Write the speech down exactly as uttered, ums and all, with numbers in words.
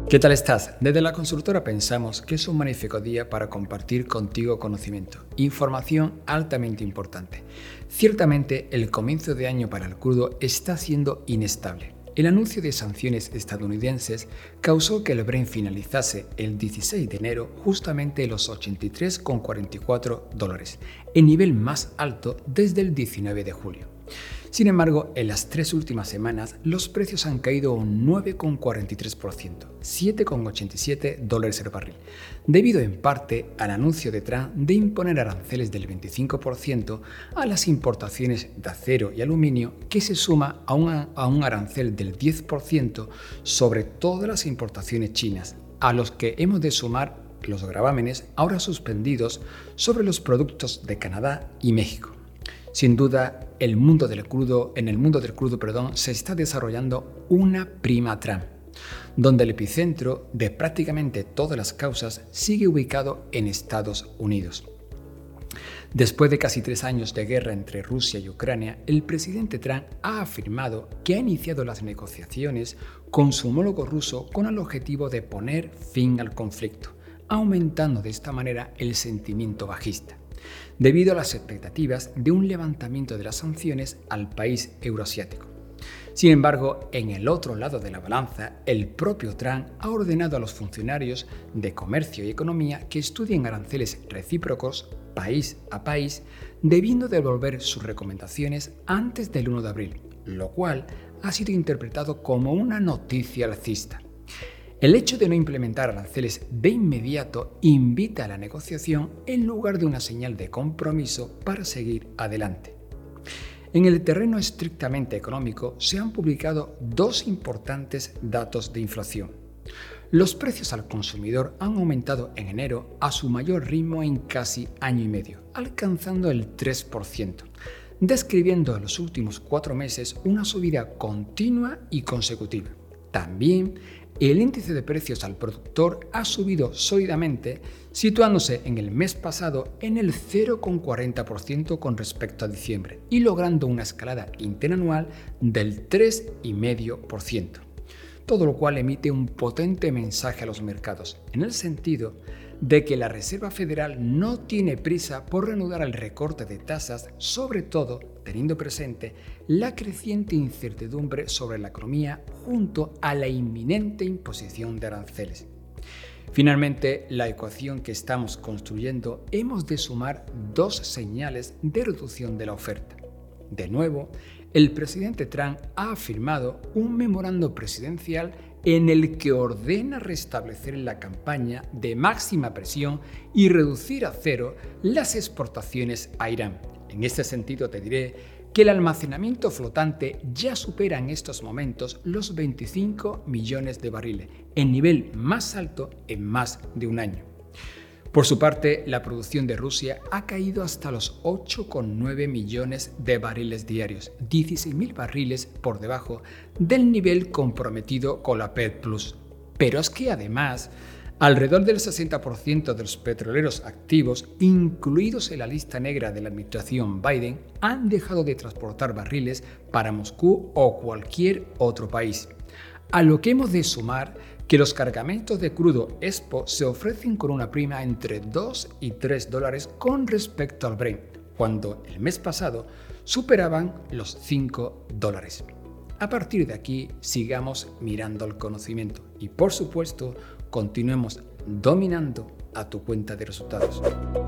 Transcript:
¿Qué tal estás? Desde la consultora pensamos que es un magnífico día para compartir contigo conocimiento, información altamente importante. Ciertamente, el comienzo de año para el crudo está siendo inestable. El anuncio de sanciones estadounidenses causó que el Brent finalizase el dieciséis de enero justamente en los ochenta y tres coma cuarenta y cuatro dólares, el nivel más alto desde el diecinueve de julio. Sin embargo, en las tres últimas semanas, los precios han caído un nueve coma cuarenta y tres por ciento, siete coma ochenta y siete dólares el barril, debido en parte al anuncio de Trump de imponer aranceles del veinticinco por ciento a las importaciones de acero y aluminio, que se suma a un, a un arancel del diez por ciento sobre todas las importaciones chinas, a los que hemos de sumar los gravámenes ahora suspendidos sobre los productos de Canadá y México. Sin duda, el mundo del crudo, en el mundo del crudo perdón, se está desarrollando una prima Trump, donde el epicentro de prácticamente todas las causas sigue ubicado en Estados Unidos. Después de casi tres años de guerra entre Rusia y Ucrania, el presidente Trump ha afirmado que ha iniciado las negociaciones con su homólogo ruso con el objetivo de poner fin al conflicto, aumentando de esta manera el sentimiento bajista, debido a las expectativas de un levantamiento de las sanciones al país euroasiático. Sin embargo, en el otro lado de la balanza, el propio Trump ha ordenado a los funcionarios de comercio y economía que estudien aranceles recíprocos país a país, debiendo devolver sus recomendaciones antes del uno de abril, lo cual ha sido interpretado como una noticia alcista. El hecho de no implementar aranceles de inmediato invita a la negociación en lugar de una señal de compromiso para seguir adelante. En el terreno estrictamente económico se han publicado dos importantes datos de inflación. Los precios al consumidor han aumentado en enero a su mayor ritmo en casi año y medio, alcanzando el tres por ciento, describiendo en los últimos cuatro meses una subida continua y consecutiva. También el índice de precios al productor ha subido sólidamente, situándose en el mes pasado en el cero coma cuarenta por ciento con respecto a diciembre y logrando una escalada interanual del tres coma cinco por ciento. Todo lo cual emite un potente mensaje a los mercados, en el sentido de que la Reserva Federal no tiene prisa por reanudar el recorte de tasas, sobre todo teniendo presente la creciente incertidumbre sobre la economía junto a la inminente imposición de aranceles. Finalmente, la ecuación que estamos construyendo hemos de sumar dos señales de reducción de la oferta. De nuevo, el presidente Trump ha firmado un memorando presidencial en el que ordena restablecer la campaña de máxima presión y reducir a cero las exportaciones a Irán. En este sentido te diré que el almacenamiento flotante ya supera en estos momentos los veinticinco millones de barriles, el nivel más alto en más de un año. Por su parte, la producción de Rusia ha caído hasta los ocho coma nueve millones de barriles diarios, dieciséis mil barriles por debajo del nivel comprometido con la OPEP plus. Pero es que además, alrededor del sesenta por ciento de los petroleros activos, incluidos en la lista negra de la administración Biden, han dejado de transportar barriles para Moscú o cualquier otro país. A lo que hemos de sumar que los cargamentos de crudo Expo se ofrecen con una prima entre dos y tres dólares con respecto al Brent, cuando el mes pasado superaban los cinco dólares. A partir de aquí, sigamos mirando el conocimiento y, por supuesto, continuemos dominando a tu cuenta de resultados.